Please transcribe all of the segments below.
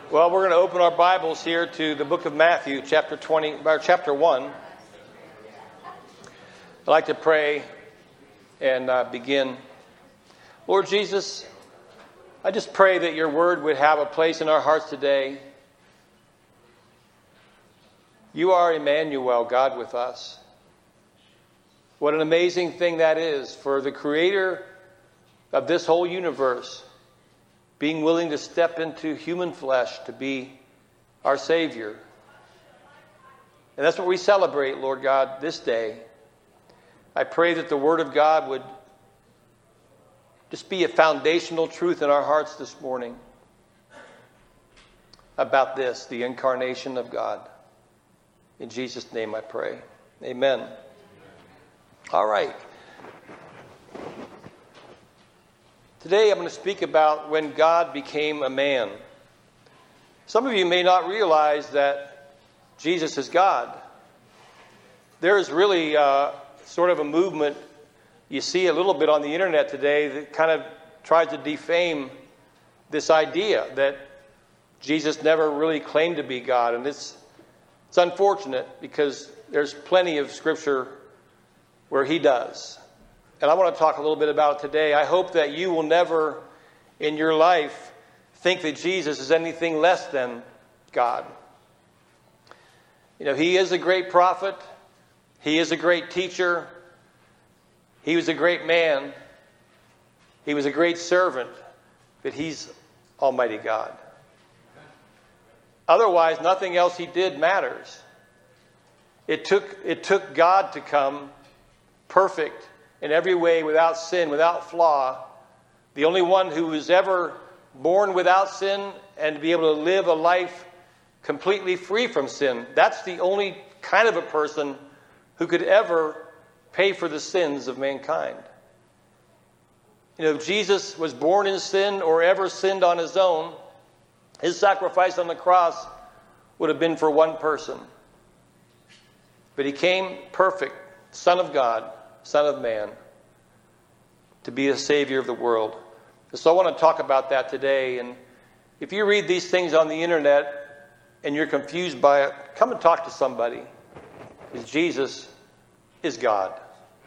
Well, we're going to open our Bibles here to the book of Matthew, chapter 1. I'd like to pray and begin. Lord Jesus, I just pray that your word would have a place in our hearts today. You are Emmanuel, God with us. What an amazing thing that is for the creator of this whole universe being willing to step into human flesh to be our Savior. And that's what we celebrate, Lord God, this day. I pray that the Word of God would just be a foundational truth in our hearts this morning about this, the incarnation of God. In Jesus' name I pray. Amen. All right. Today I'm going to speak about when God became a man. Some of you may not realize that Jesus is God. There is really sort of a movement you see a little bit on the internet today that kind of tries to defame this idea that Jesus never really claimed to be God. And it's unfortunate because there's plenty of scripture where he does. And I want to talk a little bit about it today. I hope that you will never in your life think that Jesus is anything less than God. You know, he is a great prophet. He is a great teacher. He was a great man. He was a great servant. But he's Almighty God. Otherwise, nothing else he did matters. It took God to come perfect in every way, without sin, without flaw, the only one who was ever born without sin and to be able to live a life completely free from sin. That's the only kind of a person who could ever pay for the sins of mankind. You know, if Jesus was born in sin or ever sinned on his own, his sacrifice on the cross would have been for one person. But he came perfect, Son of God, Son of Man, to be a Savior of the world. So I want to talk about that today. And if you read these things on the internet and you're confused by it, come and talk to somebody. Because Jesus is God.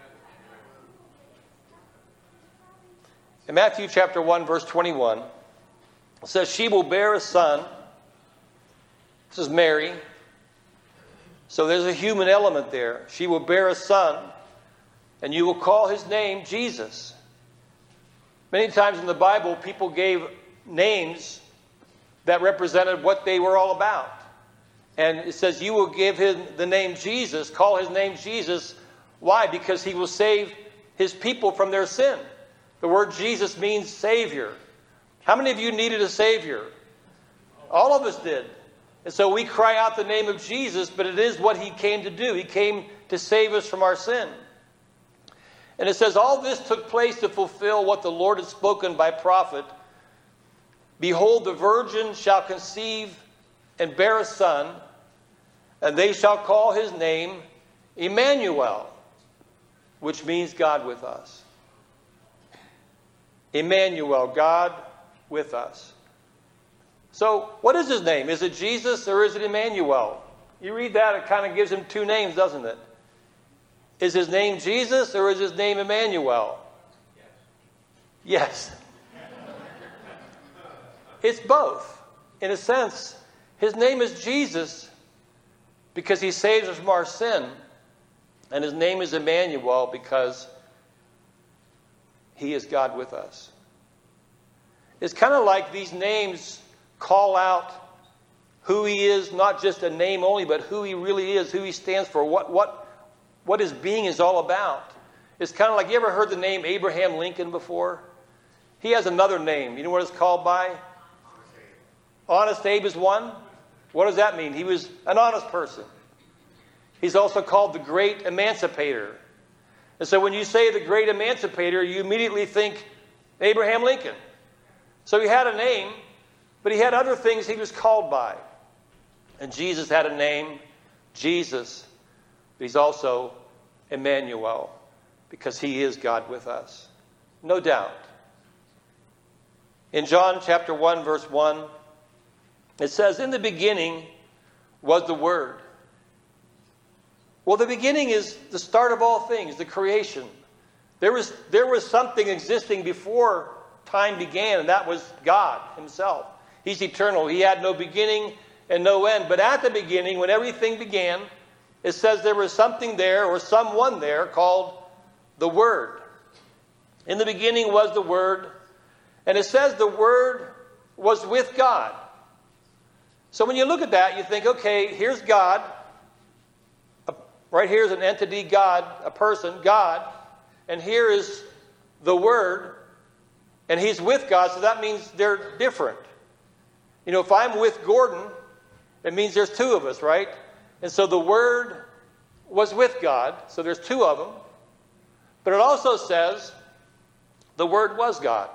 In Matthew chapter 1, verse 21, it says, "She will bear a son." This is Mary. So there's a human element there. "She will bear a son, and you will call his name Jesus." Many times in the Bible, people gave names that represented what they were all about. And it says, you will give him the name Jesus, call his name Jesus. Why? Because he will save his people from their sin. The word Jesus means Savior. How many of you needed a Savior? All of us did. And so we cry out the name of Jesus, but it is what he came to do. He came to save us from our sin. And it says, all this took place to fulfill what the Lord had spoken by prophet. "Behold, the virgin shall conceive and bear a son, and they shall call his name Emmanuel," which means God with us. Emmanuel, God with us. So, what is his name? Is it Jesus or is it Emmanuel? You read that, it kind of gives him two names, doesn't it? Is his name Jesus or is his name Emmanuel? Yes. It's both. In a sense, his name is Jesus because he saves us from our sin. And his name is Emmanuel because he is God with us. It's kind of like these names call out who he is, not just a name only, but who he really is, who he stands for, what his being is all about. It's kind of like, you ever heard the name Abraham Lincoln before? He has another name. You know what it's called by? Honest Abe is one. What does that mean? He was an honest person. He's also called the Great Emancipator. And so when you say the Great Emancipator, you immediately think Abraham Lincoln. So he had a name, but he had other things he was called by. And Jesus had a name, Jesus. But he's also Emmanuel, because he is God with us. No doubt. In John chapter 1, verse 1, It says, in the beginning was the Word. Well, the beginning is the start of all things, the creation. There was something existing before time began, and that was God himself. He's eternal. He had no beginning and no end. But at the beginning, when everything began, it says there was something there or someone there called the Word. In the beginning was the Word, and it says the Word was with God. So when you look at that, you think, okay, here's God. Right here is an entity, God, a person, God. And here is the Word, and He's with God, so that means they're different. You know, if I'm with Gordon, it means there's two of us, right? And so the Word was with God, so there's two of them. But it also says the Word was God.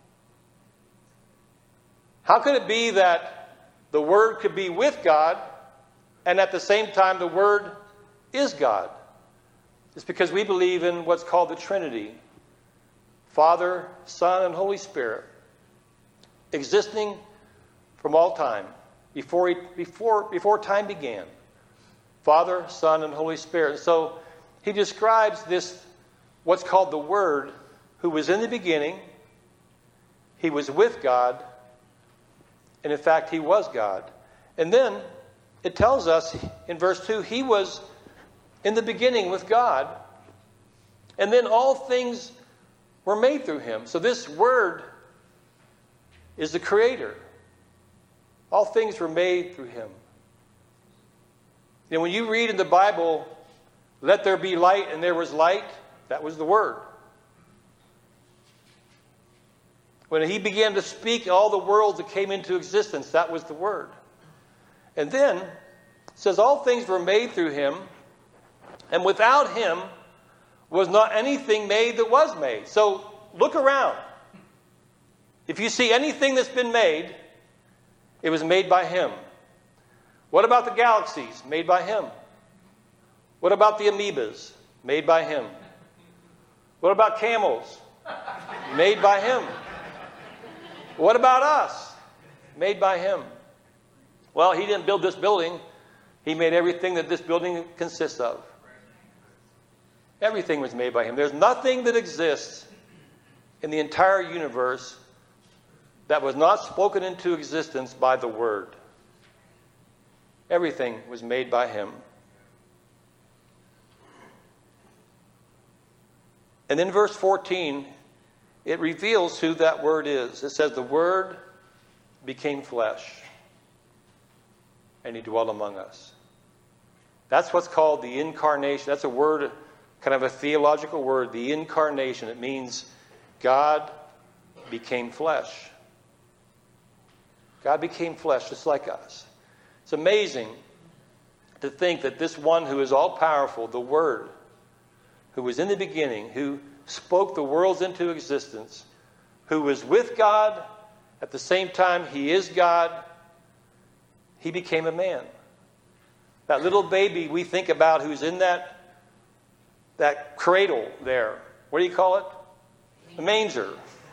How could it be that the Word could be with God, and at the same time the Word is God? It's because we believe in what's called the Trinity. Father, Son, and Holy Spirit. Existing from all time. Before time began. Father, Son, and Holy Spirit. So he describes this, what's called the Word, who was in the beginning. He was with God. And in fact, he was God. And then it tells us in verse 2, he was in the beginning with God, and then all things were made through him. So this Word is the Creator. All things were made through him. And when you read in the Bible, let there be light and there was light, that was the Word. When he began to speak all the worlds that came into existence, that was the Word. And then it says all things were made through him, and without him was not anything made that was made. So look around. If you see anything that's been made, it was made by him. What about the galaxies? Made by him. What about the amoebas? Made by him. What about camels? Made by him. What about us? Made by him. Well, he didn't build this building. He made everything that this building consists of. Everything was made by him. There's nothing that exists in the entire universe that was not spoken into existence by the Word. Everything was made by him. And in verse 14, it reveals who that Word is. It says, the Word became flesh, and he dwelt among us. That's what's called the incarnation. That's a word, kind of a theological word, the incarnation. It means God became flesh. God became flesh just like us. It's amazing to think that this one who is all-powerful, the Word, who was in the beginning, who spoke the worlds into existence, who was with God, at the same time he is God, he became a man. That little baby we think about who's in that cradle there. What do you call it? The manger.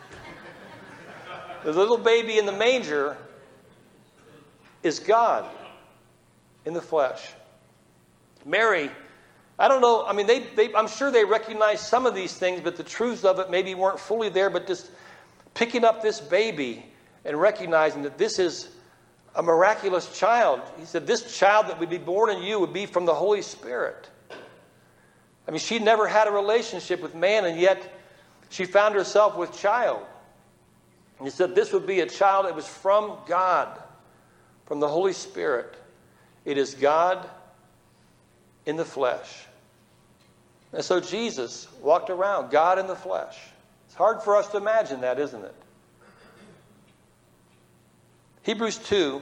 The little baby in the manger is God in the flesh. Mary, I don't know, I mean, I'm sure they recognized some of these things, but the truths of it maybe weren't fully there, but just picking up this baby and recognizing that this is a miraculous child. He said, this child that would be born in you would be from the Holy Spirit. I mean, she never had a relationship with man, and yet she found herself with child. And he said this would be a child that was from God, from the Holy Spirit. It is God in the flesh. And so Jesus walked around, God in the flesh. It's hard for us to imagine that, isn't it? Hebrews 2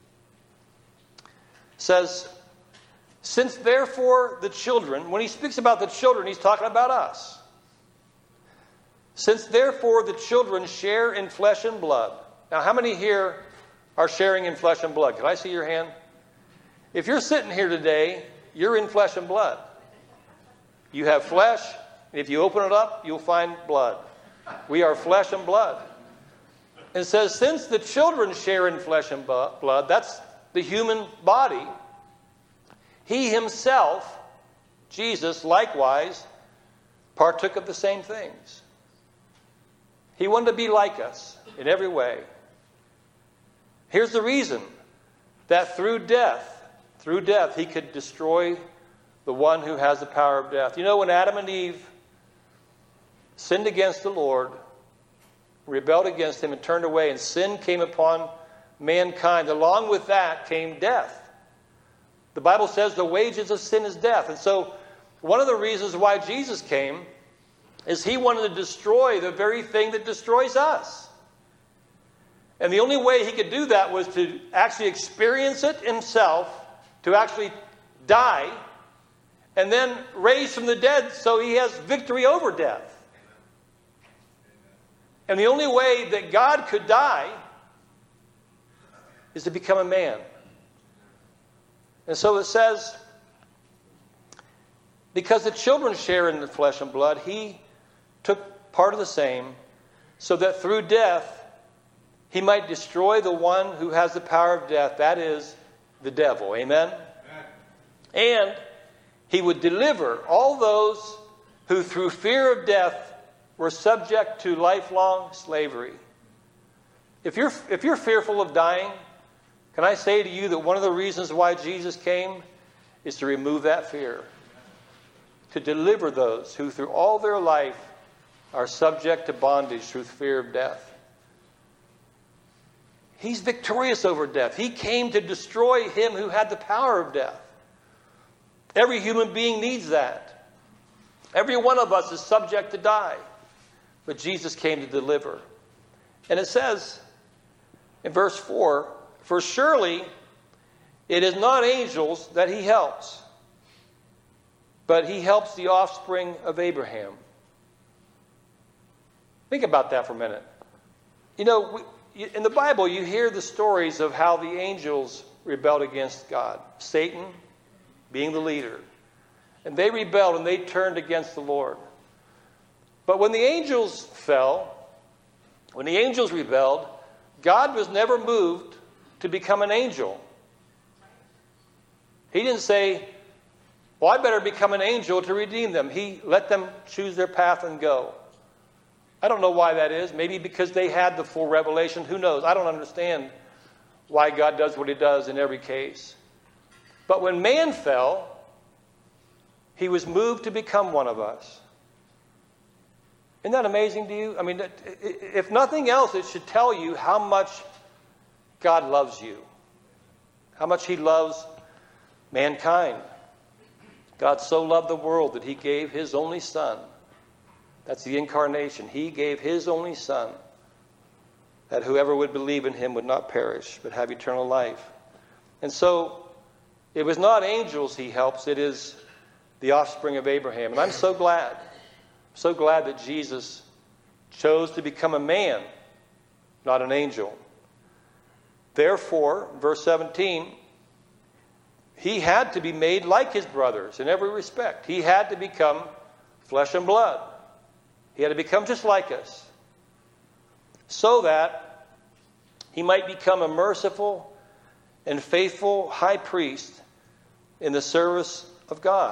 says, since therefore the children, when he speaks about the children, he's talking about us. Since therefore the children share in flesh and blood. Now, how many here are sharing in flesh and blood? Can I see your hand? If you're sitting here today, you're in flesh and blood. You have flesh, and if you open it up, you'll find blood. We are flesh and blood. And it says, since the children share in flesh and blood, that's the human body, he himself, Jesus, likewise, partook of the same things. He wanted to be like us in every way. Here's the reason, that through death, he could destroy the one who has the power of death. You know, when Adam and Eve sinned against the Lord, rebelled against him and turned away, and sin came upon mankind, along with that came death. The Bible says the wages of sin is death. And so one of the reasons why Jesus came is he wanted to destroy the very thing that destroys us. And the only way he could do that was to actually experience it himself, to actually die, and then raise from the dead so he has victory over death. And the only way that God could die is to become a man. And so it says, because the children share in the flesh and blood, he took part of the same, so that through death he might destroy the one who has the power of death, that is, the devil. Amen? And he would deliver all those who through fear of death were subject to lifelong slavery. If you're fearful of dying, can I say to you that one of the reasons why Jesus came is to remove that fear, to deliver those who through all their life are subject to bondage through fear of death. He's victorious over death. He came to destroy him who had the power of death. Every human being needs that. Every one of us is subject to die. But Jesus came to deliver. And it says in verse 4, for surely it is not angels that he helps, but he helps the offspring of Abraham. Think about that for a minute. You know, in the Bible, you hear the stories of how the angels rebelled against God. Satan being the leader. And they rebelled and they turned against the Lord. But when the angels fell, when the angels rebelled, God was never moved to become an angel. He didn't say, well, I better become an angel to redeem them. He let them choose their path and go. I don't know why that is. Maybe because they had the full revelation. Who knows? I don't understand why God does what he does in every case. But when man fell, he was moved to become one of us. Isn't that amazing to you? I mean, if nothing else, it should tell you how much God loves you. How much he loves mankind. God so loved the world that he gave his only son. That's the incarnation. He gave his only son, that whoever would believe in him would not perish, but have eternal life. And so, it was not angels he helps, it is the offspring of Abraham. And I'm so glad that Jesus chose to become a man, not an angel. Therefore, verse 17, he had to be made like his brothers in every respect. He had to become flesh and blood. He had to become just like us, so that he might become a merciful and faithful high priest in the service of God.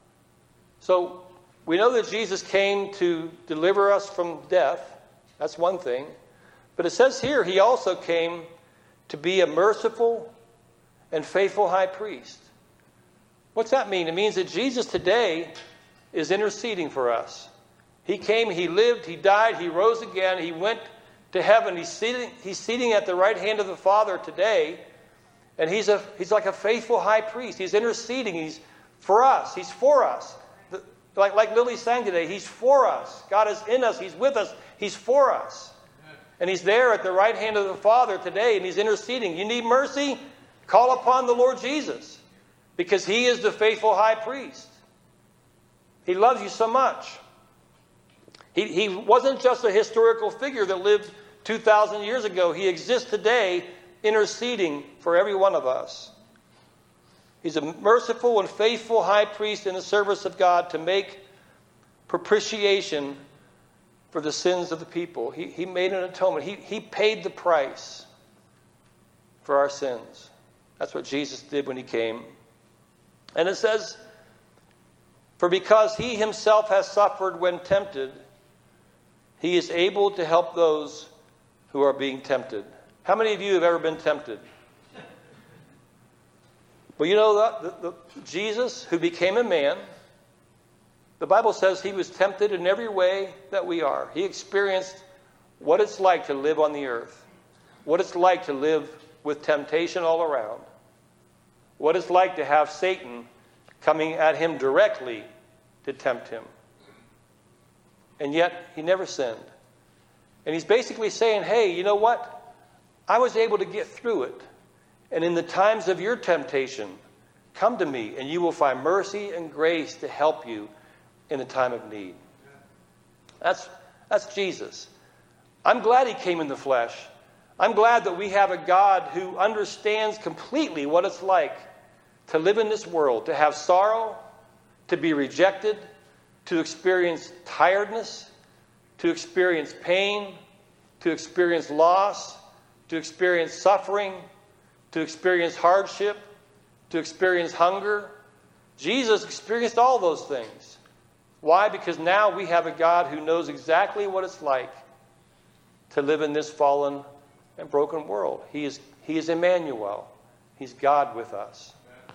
So we know that Jesus came to deliver us from death. That's one thing. But it says here he also came to be a merciful and faithful high priest. What's that mean? It means that Jesus today is interceding for us. He came, he lived, he died, he rose again, he went to heaven. He's sitting at the right hand of the Father today, and he's like a faithful high priest. He's interceding. He's for us. He's for us. Like Lily sang today, he's for us. God is in us. He's with us. He's for us. And he's there at the right hand of the Father today, and he's interceding. You need mercy? Call upon the Lord Jesus, because he is the faithful high priest. He loves you so much. He wasn't just a historical figure that lived 2,000 years ago. He exists today interceding for every one of us. He's a merciful and faithful high priest in the service of God to make propitiation for the sins of the people. He made an atonement. He paid the price for our sins. That's what Jesus did when he came. And it says, for because he himself has suffered when tempted, he is able to help those who are being tempted. How many of you have ever been tempted? Well, you know, Jesus, who became a man, the Bible says he was tempted in every way that we are. He experienced what it's like to live on the earth, what it's like to live with temptation all around, what it's like to have Satan coming at him directly to tempt him. And yet, he never sinned. And he's basically saying, hey, you know what? I was able to get through it. And in the times of your temptation, come to me, and you will find mercy and grace to help you in the time of need. That's Jesus. I'm glad he came in the flesh. I'm glad that we have a God who understands completely what it's like to live in this world, to have sorrow, to be rejected, to experience tiredness, to experience pain, to experience loss, to experience suffering, to experience hardship, to experience hunger. Jesus experienced all those things. Why? Because now we have a God who knows exactly what it's like to live in this fallen and broken world. He is Emmanuel. He's God with us.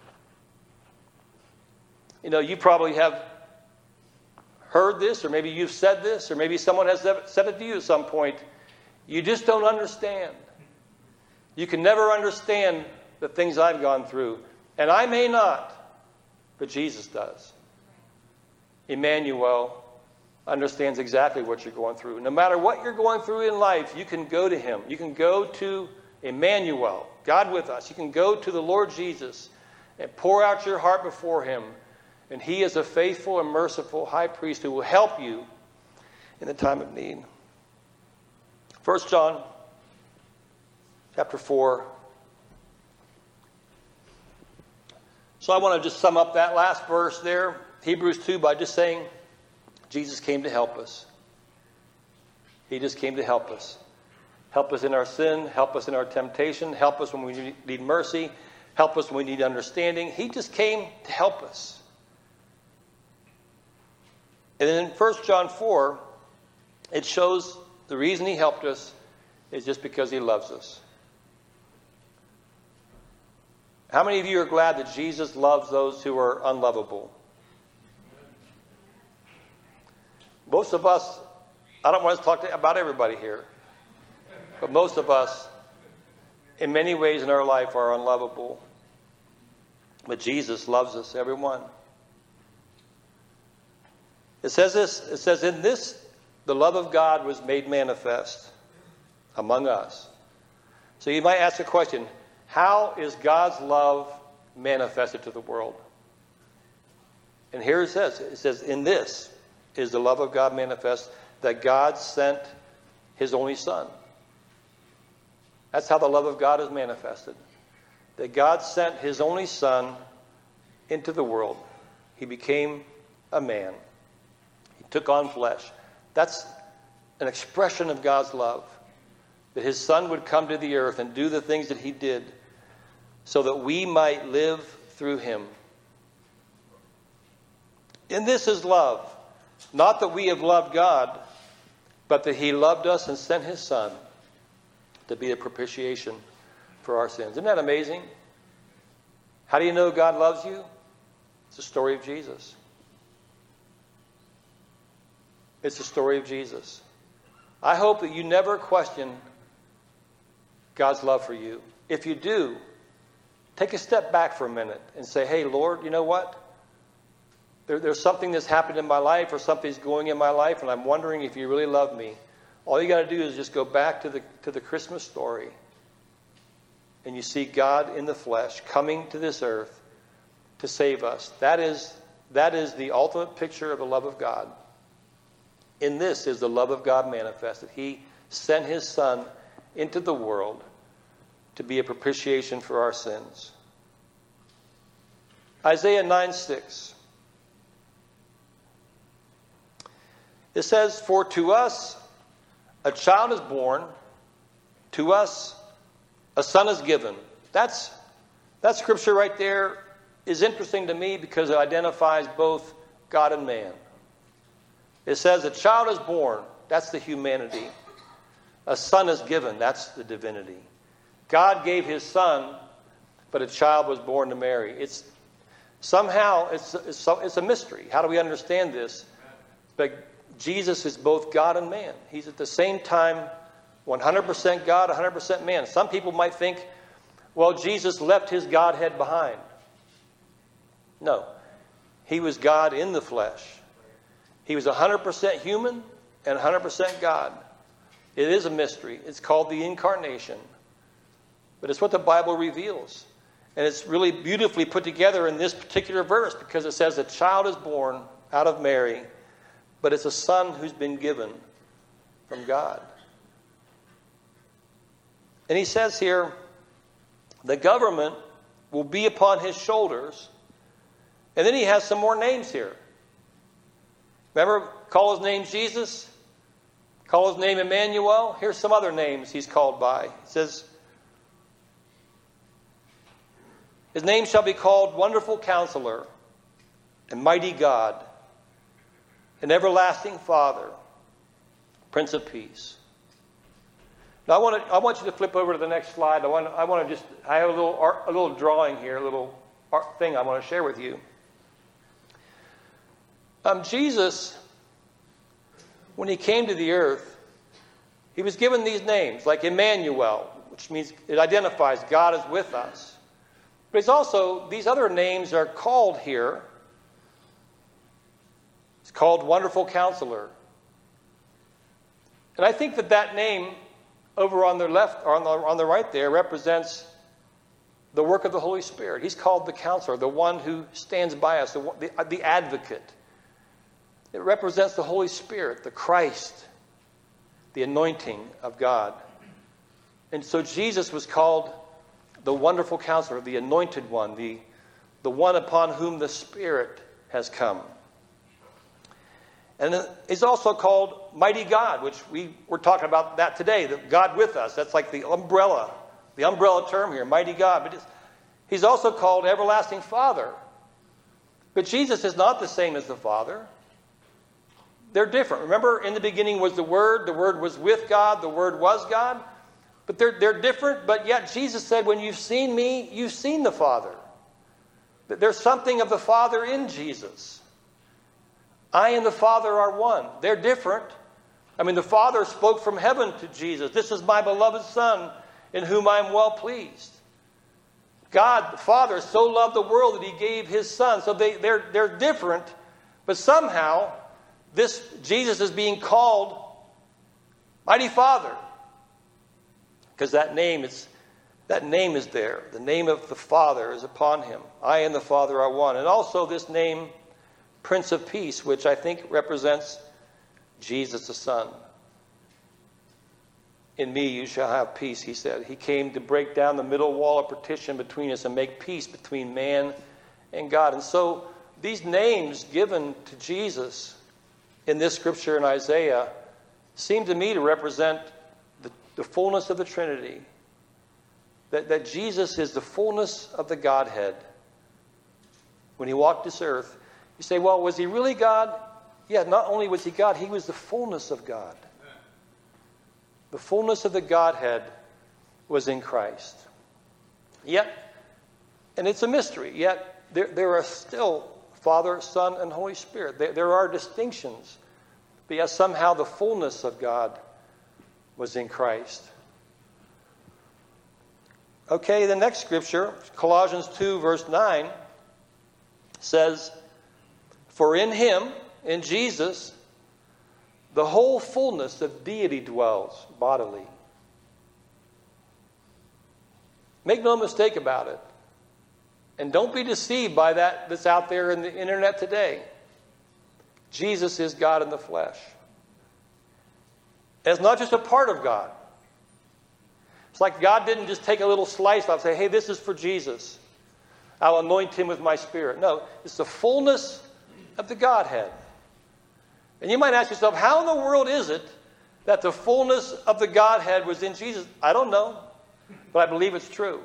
You know, you probably have heard this, or maybe you've said this, or maybe someone has said it to you at some point. You just don't understand. You can never understand the things I've gone through. And I may not, but Jesus does. Emmanuel understands exactly what you're going through. No matter what you're going through in life, you can go to him. You can go to Emmanuel, God with us. You can go to the Lord Jesus and pour out your heart before him. And he is a faithful and merciful high priest who will help you in the time of need. 1 John chapter 4. So I want to just sum up that last verse there, Hebrews 2, by just saying Jesus came to help us. He just came to help us. Help us in our sin, help us in our temptation, help us when we need mercy, help us when we need understanding. He just came to help us. And then in 1 John 4, it shows the reason he helped us is just because he loves us. How many of you are glad that Jesus loves those who are unlovable? Most of us, I don't want to talk about everybody here, but most of us, in many ways in our life, are unlovable. But Jesus loves us, everyone. It says this, it says, in this, the love of God was made manifest among us. So you might ask the question, how is God's love manifested to the world? And here it says, in this is the love of God manifest, that God sent his only Son. That's how the love of God is manifested. That God sent his only Son into the world. He became a man. He took on flesh. That's an expression of God's love. That his Son would come to the earth and do the things that he did so that we might live through him. In this is love. Not that we have loved God, but that he loved us and sent his Son to be a propitiation for our sins. Isn't that amazing? How do you know God loves you? It's the story of Jesus. It's the story of Jesus. I hope that you never question God's love for you. If you do, take a step back for a minute and say, hey, Lord, you know what? There's something that's happened in my life, or something's going in my life, and I'm wondering if you really love me. All you got to do is just go back to the Christmas story, and you see God in the flesh coming to this earth to save us. That is the ultimate picture of the love of God. In this is the love of God manifested. He sent his Son into the world to be a propitiation for our sins. Isaiah 9:6. It says, for to us a child is born, to us a son is given. That scripture right there is interesting to me because it identifies both God and man. It says a child is born, that's the humanity. A son is given, that's the divinity. God gave his son, but a child was born to Mary. It's a mystery. How do we understand this? But Jesus is both God and man. He's at the same time 100% God, 100% man. Some people might think, well, Jesus left his Godhead behind. No. He was God in the flesh. He was 100% human and 100% God. It is a mystery. It's called the incarnation. But it's what the Bible reveals. And it's really beautifully put together in this particular verse because it says a child is born out of Mary, but it's a son who's been given from God. And he says here, the government will be upon his shoulders. And then he has some more names here. Remember, call his name Jesus. Call his name Emmanuel. Here's some other names he's called by. He says, his name shall be called Wonderful Counselor and Mighty God and Everlasting Father, Prince of Peace. Now I want you to flip over to the next slide. I have a little drawing here, a little art thing I want to share with you. Jesus, when he came to the earth, he was given these names, like Emmanuel, which means it identifies God is with us. But it's also, these other names are called here. It's called Wonderful Counselor. And I think that name over on the left, or on the right there, represents the work of the Holy Spirit. He's called the Counselor, the one who stands by us, the Advocate. It represents the Holy Spirit, the Christ, the anointing of God. And so Jesus was called the Wonderful Counselor, the Anointed One, the one upon whom the Spirit has come. And he's also called Mighty God, which we're talking about that today, the God with us. That's like the umbrella term here, Mighty God. But he's also called Everlasting Father. But Jesus is not the same as the Father. They're different. Remember, in the beginning was the Word was with God, the Word was God. But they're different, but yet Jesus said, when you've seen me, you've seen the Father. There's something of the Father in Jesus. I and the Father are one. They're different. I mean, the Father spoke from heaven to Jesus. This is my beloved Son, in whom I am well pleased. God, the Father, so loved the world that he gave his Son. So they're different, but somehow this Jesus is being called Mighty Father. Because that name is there. The name of the Father is upon him. I and the Father are one. And also this name, Prince of Peace, which I think represents Jesus the Son. In me you shall have peace, he said. He came to break down the middle wall of partition between us and make peace between man and God. And so these names given to Jesus in this scripture in Isaiah seem to me to represent the fullness of the Trinity. That Jesus is the fullness of the Godhead. When he walked this earth, you say, well, was he really God? Yeah, not only was he God, he was the fullness of God. The fullness of the Godhead was in Christ. Yet, and it's a mystery, yet there are still Father, Son, and Holy Spirit. There are distinctions. But yet somehow the fullness of God was in Christ. Okay, the next scripture, Colossians 2, verse 9, says, for in him, in Jesus, the whole fullness of deity dwells bodily. Make no mistake about it. And don't be deceived by that's out there in the internet today. Jesus is God in the flesh. And it's not just a part of God. It's like God didn't just take a little slice off and say, hey, this is for Jesus. I'll anoint him with my Spirit. No, it's the fullness of the Godhead. And you might ask yourself, how in the world is it that the fullness of the Godhead was in Jesus? I don't know, but I believe it's true.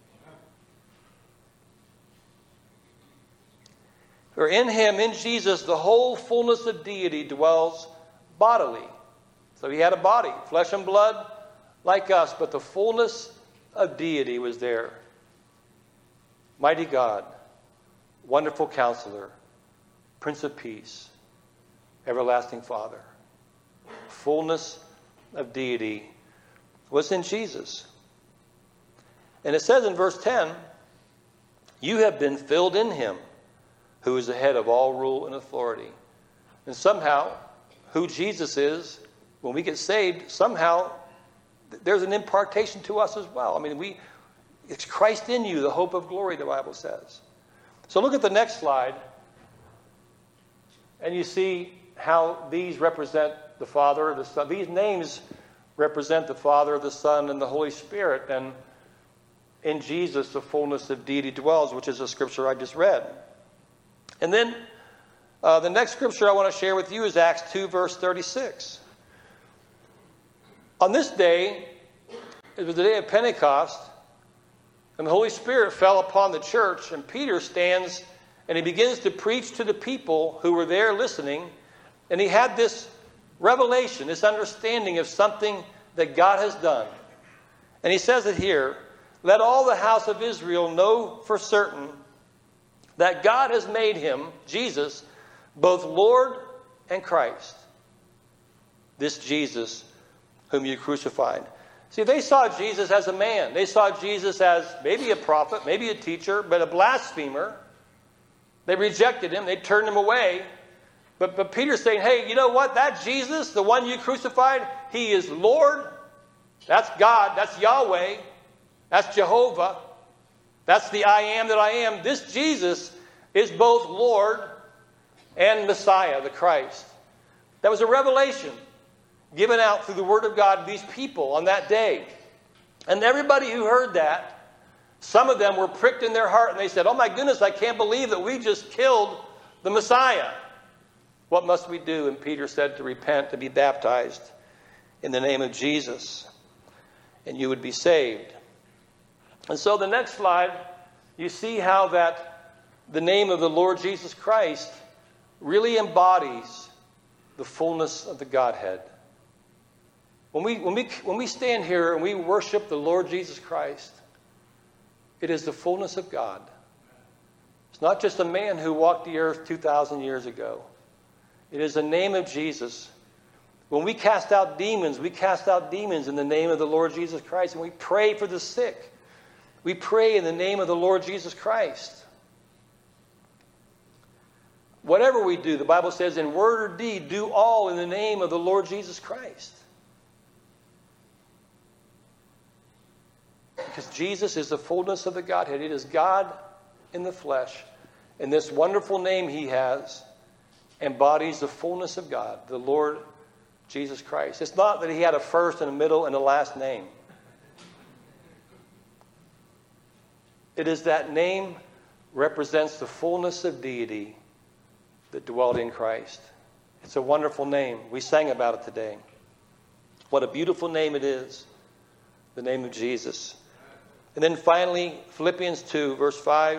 For in him, in Jesus, the whole fullness of deity dwells bodily. So he had a body, flesh and blood, like us, but the fullness of deity was there. Mighty God, wonderful Counselor, Prince of Peace, everlasting Father. Fullness of deity was in Jesus. And it says in verse 10, you have been filled in him, who is the head of all rule and authority. And somehow, who Jesus is, when we get saved, somehow there's an impartation to us as well. I mean, it's Christ in you, the hope of glory, the Bible says. So look at the next slide, and you see how these represent the Father, the Son. These names represent the Father, the Son, and the Holy Spirit. And in Jesus, the fullness of deity dwells, which is a scripture I just read. And then the next scripture I want to share with you is Acts 2, verse 36. On this day, it was the day of Pentecost, and the Holy Spirit fell upon the church, and Peter stands and he begins to preach to the people who were there listening, and he had this revelation, this understanding of something that God has done. And he says it here, let all the house of Israel know for certain that God has made him, Jesus, both Lord and Christ. This Jesus whom you crucified. See, they saw Jesus as a man. They saw Jesus as maybe a prophet, maybe a teacher, but a blasphemer. They rejected him. They turned him away. But Peter's saying, hey, you know what? That Jesus, the one you crucified, he is Lord. That's God. That's Yahweh. That's Jehovah. That's the I am that I am. This Jesus is both Lord and Messiah, the Christ. That was a revelation given out through the Word of God to these people on that day. And everybody who heard that, some of them were pricked in their heart and they said, oh my goodness, I can't believe that we just killed the Messiah. What must we do? And Peter said to repent, to be baptized in the name of Jesus, and you would be saved. And so the next slide, you see how that the name of the Lord Jesus Christ really embodies the fullness of the Godhead. When we stand here and we worship the Lord Jesus Christ, it is the fullness of God. It's not just a man who walked the earth 2,000 years ago. It is the name of Jesus. When we cast out demons in the name of the Lord Jesus Christ. And we pray for the sick. We pray in the name of the Lord Jesus Christ. Whatever we do, the Bible says, in word or deed, do all in the name of the Lord Jesus Christ. Because Jesus is the fullness of the Godhead. It is God in the flesh. And this wonderful name he has embodies the fullness of God, the Lord Jesus Christ. It's not that he had a first and a middle and a last name. It is that name represents the fullness of deity that dwelt in Christ. It's a wonderful name. We sang about it today. What a beautiful name it is, the name of Jesus. And then finally, Philippians 2, verse 5.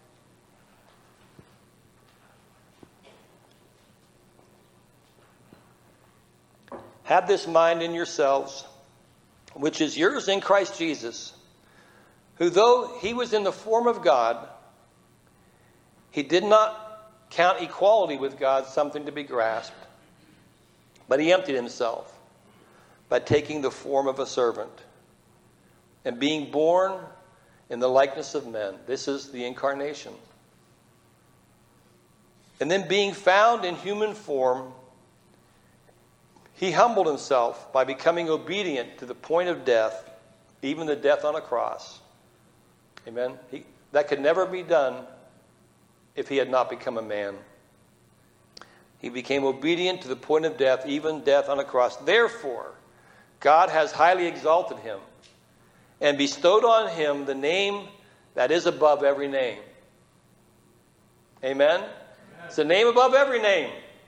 Have this mind in yourselves, which is yours in Christ Jesus, who though he was in the form of God, he did not count equality with God something to be grasped, but he emptied himself by taking the form of a servant and being born in the likeness of men. This is the incarnation. And then being found in human form, he humbled himself by becoming obedient to the point of death, even the death on a cross. Amen. That could never be done if he had not become a man. He became obedient to the point of death, even death on a cross. Therefore, God has highly exalted him and bestowed on him the name that is above every name. Amen? It's the name above every name.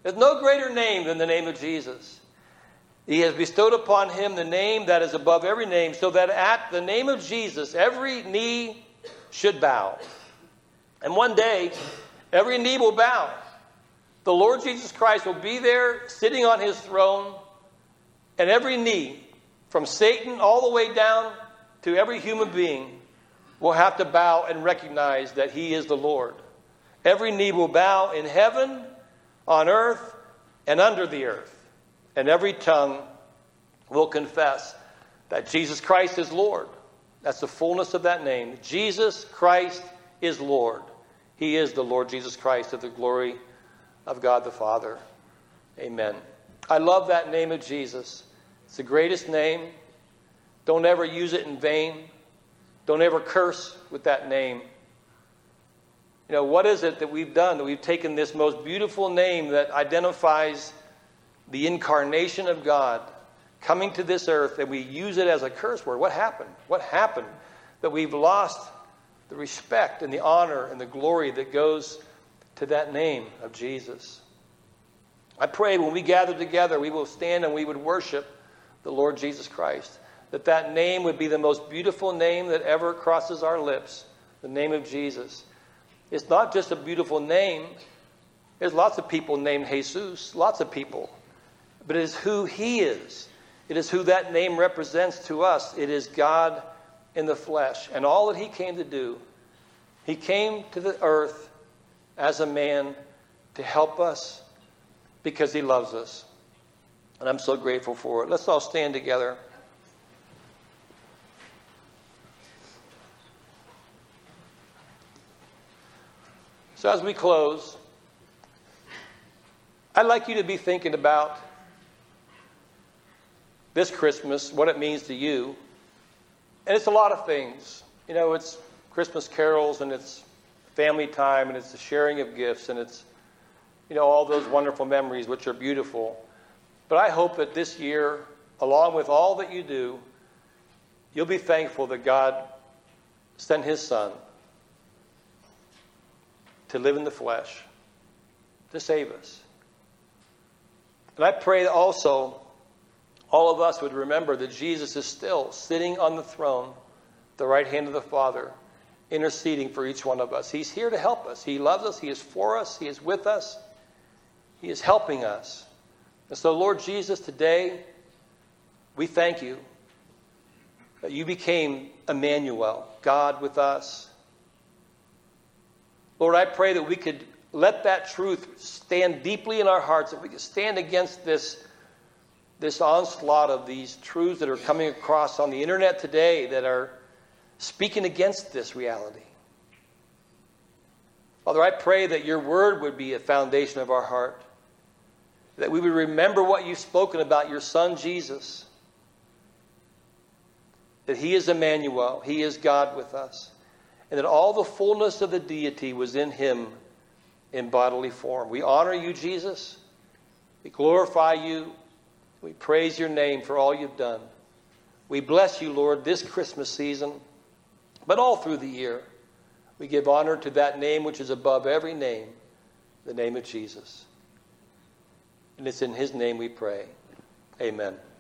There's no greater name than the name of Jesus. He has bestowed upon him the name that is above every name, so that at the name of Jesus, every knee should bow. And one day, every knee will bow. The Lord Jesus Christ will be there sitting on his throne, and every knee, from Satan all the way down to every human being, will have to bow and recognize that he is the Lord. Every knee will bow in heaven, on earth, and under the earth. And every tongue will confess that Jesus Christ is Lord. That's the fullness of that name. Jesus Christ is Lord. He is the Lord Jesus Christ, to the glory of God the Father. Amen. I love that name of Jesus. It's the greatest name. Don't ever use it in vain. Don't ever curse with that name. You know, what is it that we've done? That we've taken this most beautiful name that identifies the incarnation of God coming to this earth, and we use it as a curse word. What happened? What happened? That we've lost the respect and the honor and the glory that goes to that name of Jesus. I pray when we gather together, we will stand and we would worship the Lord Jesus Christ. That name would be the most beautiful name that ever crosses our lips, the name of Jesus. It's not just a beautiful name. There's lots of people named Jesus, lots of people. But it is who he is. It is who that name represents to us. It is God in the flesh. And all that he came to do, he came to the earth as a man to help us because he loves us. And I'm so grateful for it. Let's all stand together. So as we close, I'd like you to be thinking about this Christmas, what it means to you. And it's a lot of things. You know, it's Christmas carols, and it's family time, and it's the sharing of gifts, and it's, you know, all those wonderful memories which are beautiful. But I hope that this year, along with all that you do, you'll be thankful that God sent his Son to live in the flesh, to save us. And I pray that also all of us would remember that Jesus is still sitting on the throne, the right hand of the Father, interceding for each one of us. He's here to help us. He loves us. He is for us. He is with us. He is helping us. And so, Lord Jesus, today we thank you that you became Emmanuel, God with us. Lord, I pray that we could let that truth stand deeply in our hearts, that we could stand against this onslaught of these truths that are coming across on the internet today that are speaking against this reality. Father, I pray that your word would be a foundation of our heart, that we would remember what you've spoken about your Son, Jesus, that he is Emmanuel, he is God with us, and that all the fullness of the deity was in him in bodily form. We honor you, Jesus. We glorify you. We praise your name for all you've done. We bless you, Lord, this Christmas season, but all through the year. We give honor to that name which is above every name, the name of Jesus. And it's in his name we pray. Amen.